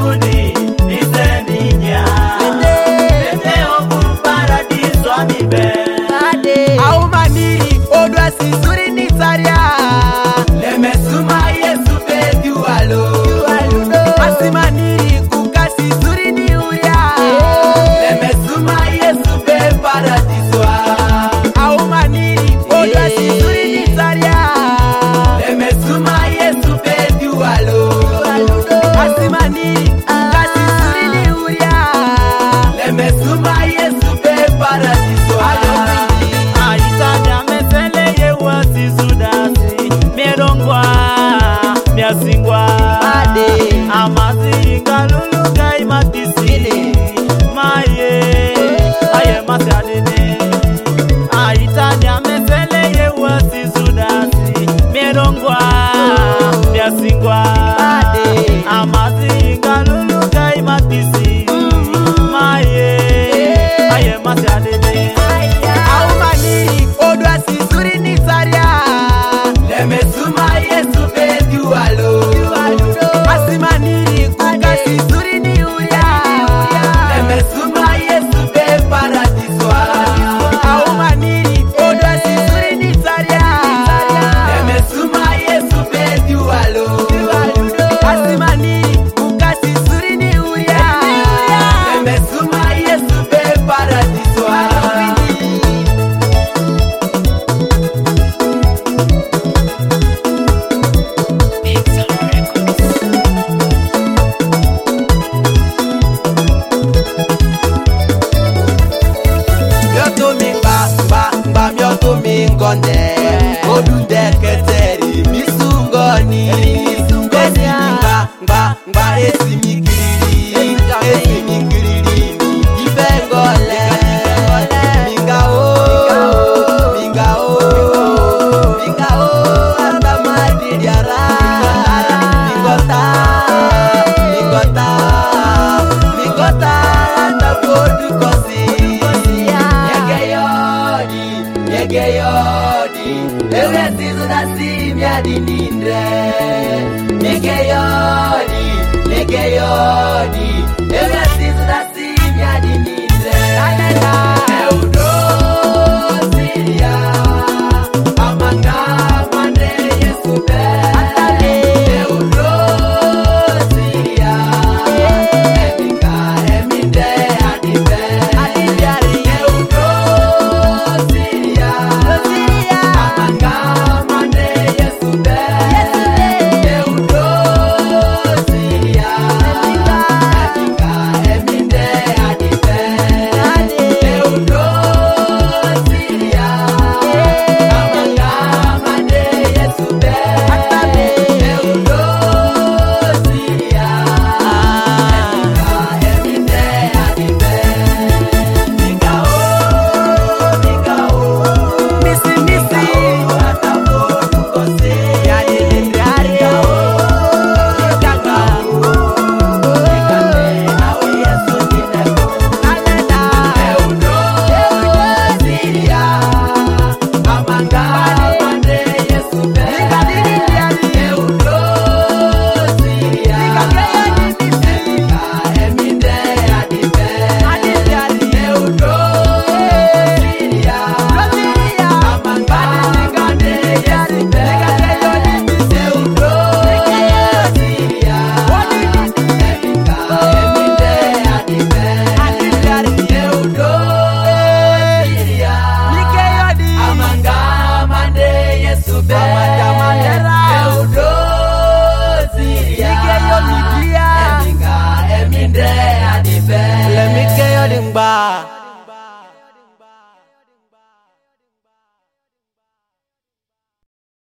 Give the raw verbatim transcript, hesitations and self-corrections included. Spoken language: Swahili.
mbinguni niseninya Ende oku paradiso amibe Au maniri odwa sizuri nitaria Lemesuma Yesu pedu alo Asimaniri kukasi zuri ni uria Lemesuma Yesu pe paradiso Au maniri odwa sizuri nitaria Lemesuma Yesu pedu alo Asimaniri kukasi zuri ni uria Lemesuma Yesu pe paradiso Aitanya mesele ye wasi sudasi Merongwa, miasingwa Ade Amasi ingaluluka imatisi Maye, aye masi adene Aitanya mesele ye wasi sudasi Merongwa, miasingwa Ade Amasi ingaluluka imatisi Maye, aye masi adene Au maniri odwa sizuri nitaria Lemesuma Yesu pedu alo Asimaniri kukasi zuri ni uria Lemesuma Yesu pe paradiso Au maniri odwa sizuri nitaria Lemesuma Yesu pedu alo Asimaniri kukasi zuri ni uria Lemesuma Yesu pe paradiso Myoto mingba mba mba myoto mingonde Odunde keteri misungoni Esi mingba mba mba esi mikiriri Esi mikiriri Ibengole Minga o Minga o Minga o Anda madiriara Mingota Mingota Mingota Anda bodu kosi Yegeyodi, yegeyodi Ewe sizu na simya dinindre Yegeyodi, yegeyodi